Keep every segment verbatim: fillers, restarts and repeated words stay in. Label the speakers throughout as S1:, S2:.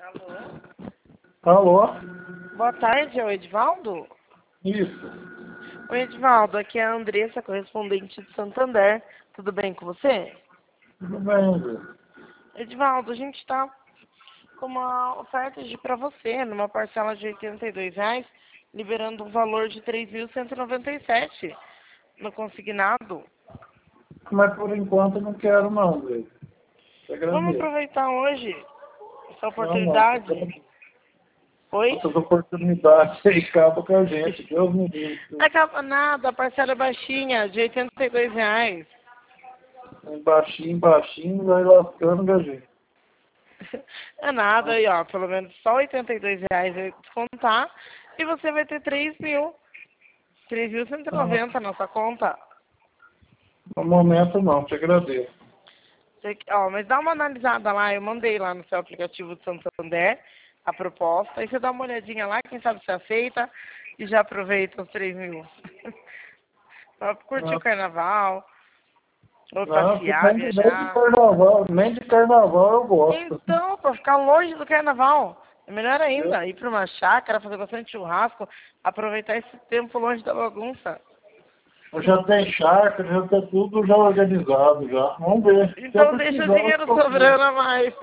S1: Alô?
S2: Alô?
S1: Boa tarde, é o Edivaldo?
S2: Isso.
S1: Oi, Edivaldo, aqui é a Andressa, correspondente de Santander. Tudo bem com você?
S2: Tudo bem, Zé.
S1: Edivaldo, a gente está com uma oferta de para você, numa parcela de oitenta e dois reais, liberando um valor de três mil cento e noventa e sete no consignado.
S2: Mas por enquanto eu não quero não, Zé. Te
S1: Vamos
S2: agradeço.
S1: aproveitar hoje essa
S2: Não, não.
S1: oportunidade. Oi?
S2: Essas oportunidades aí acabam com a gente. Deus me livre.
S1: Acaba nada, a parcela é baixinha, de oitenta e dois reais.
S2: Baixinho, baixinho, vai lascando a gente.
S1: É nada aí, ó. Pelo menos só oitenta e dois reais vai descontar. E você vai ter três mil. três mil cento e noventa na sua conta.
S2: No momento não, te agradeço.
S1: Você, ó, mas dá uma analisada lá. Eu mandei lá no seu aplicativo de Santander a proposta. Aí você dá uma olhadinha lá, quem sabe você aceita. E já aproveita os três mil. Pra curtir o
S2: Não,
S1: carnaval. Ou
S2: não,
S1: passear,
S2: nem, de, nem de
S1: viajar.
S2: carnaval, nem de carnaval eu gosto.
S1: Então, pra ficar longe do carnaval, é melhor
S2: Eu,
S1: ainda ir pra uma chácara, fazer bastante churrasco, aproveitar esse tempo longe da bagunça.
S2: eu já tenho chácara, já tá tudo já organizado já. Vamos ver. Se eu
S1: Então deixa o
S2: precisar, eu
S1: dinheiro
S2: procuro.
S1: sobrando a mais.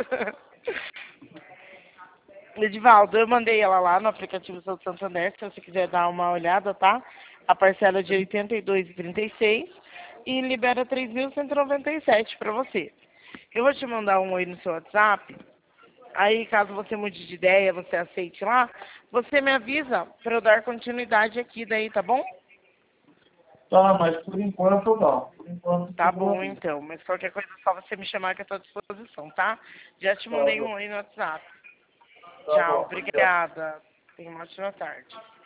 S1: Edivaldo, eu mandei ela lá no aplicativo do Santander, se você quiser dar uma olhada, tá? A parcela é de oitenta e dois reais e trinta e seis centavos e libera três mil cento e noventa e sete para você. Eu vou te mandar um oi no seu WhatsApp. Aí, caso você mude de ideia, você aceite lá, você me avisa para eu dar continuidade aqui daí, tá bom?
S2: Tá, mas por enquanto não. Por enquanto
S1: Tá
S2: segura
S1: bom,
S2: aí.
S1: então. Mas qualquer coisa é só você me chamar que eu tô à disposição, tá? Já te
S2: Tá
S1: mandei
S2: bom.
S1: um oi no WhatsApp.
S2: Tá
S1: Tchau,
S2: bom, obrigado.
S1: obrigada. Tenha uma ótima tarde.